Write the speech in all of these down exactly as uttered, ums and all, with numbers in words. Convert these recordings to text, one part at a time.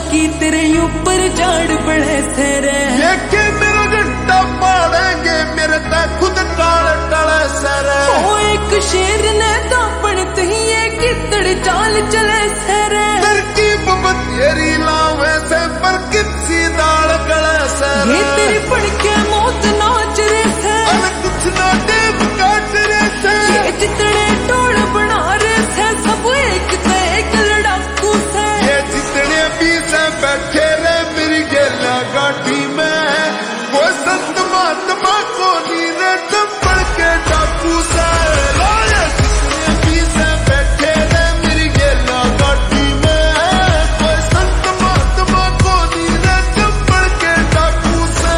की तेरे ऊपर झाड़ पड़े सरे ये के मेरा घंटा पाड़ेंगे मेरे ते खुद टाल टले सरे ओ एक शेर ने दापण तहिए कितड़ चाल चले सरे तरकीब बतेरी लावे से पर किसी दाल गले सरे ये तेरी पढ़ के मौत नाच रे से अरे कुछ ना देव काट रे से ये जितने टोल बना रे से सब एक से एक लड़ाकू से ये जितने भी से बैठे रे मेरी गेला गाड़ी में वो संत महात्मा को नीरे चंपड़ के डाकू से ये जितने भी से बैठे रे मेरी गेला गाड़ी में वो संत महात्मा को नीरे चंपड़ के डाकू से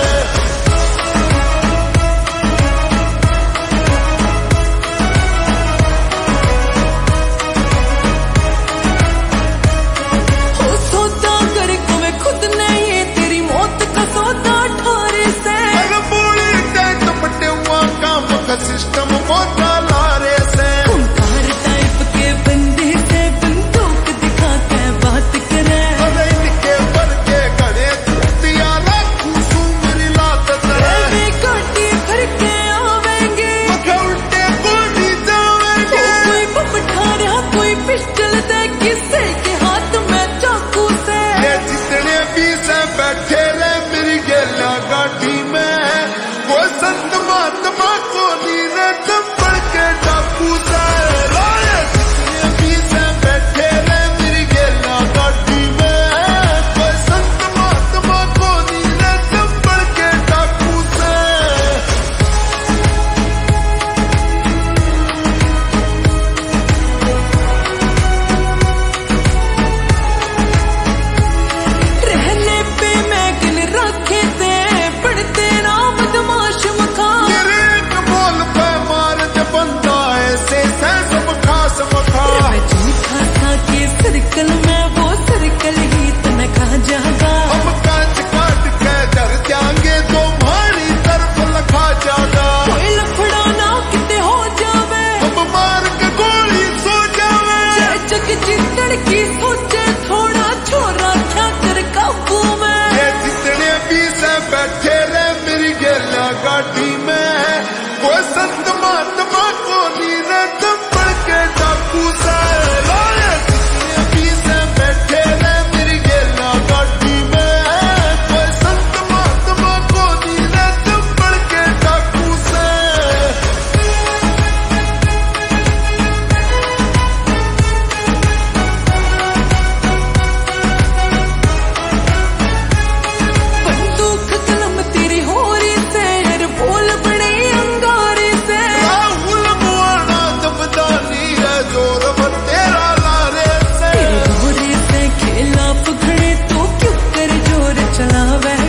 हो सौदा कर को मैं खुद ने ये तेरी मौत का सौदा ठारे से अगर बोली टाइट पट्टे हुआ काम का सिस्टम मोटा लारे से खूंखार टाइप के बंदे से बंदूक दिखा के बात करे अरे इनके पर के खड़े दिया लाखू सू मेरी लात करे वे काटी भर के आवेंगे मखे उल्टे गोली जावेंगे कोई पपठारा कोई पिस्टल दे किसे के हाथ में चाकू से ये जितने भी से बैठे रे मेरी गेला गाड़ी में वो संत महात्मा को नीरे चंपड़ के डाकू से ये जितने भी से बैठे रे मेरी गेला गाड़ी में वो संत महात्मा को नीरे चंपड़ के डाकू से रहने पे मैं गिन रखे थे पढ़ते नाम बदमाश मखा तेरे एक बोल पे मार दे बंदा ऐसे से सब खास मखा मैं झूठा था कि सर्कल में वो सर्कल ही तो न खा जागा हम कांच काट के डर जाएंगे तो मारी तरफ लखा जागा कोई लफड़ा ना किते हो जावे हम मार के गोली सो जावे जय जग जितड़ की सोचे थोड़ा छोरा क्या कर काबू में ये जितने भी से बैठे रे मेरी गेला गाड़ी में वो संत महात्मा को नीरे चंपड़ के डाकू से ये जितने भी से बैठे रे मेरी गेला गाड़ी में वो संत महात्मा को नीरे चंपड़ के डाकू से बंदूक कलम तेरी होरी से हर बोल बड़े अंगारे से राहुल मुआना जबदानी है जोर तेरा लारे से तेरे घोड़े से खेला पकड़े तो क्यों कर जोर चलावे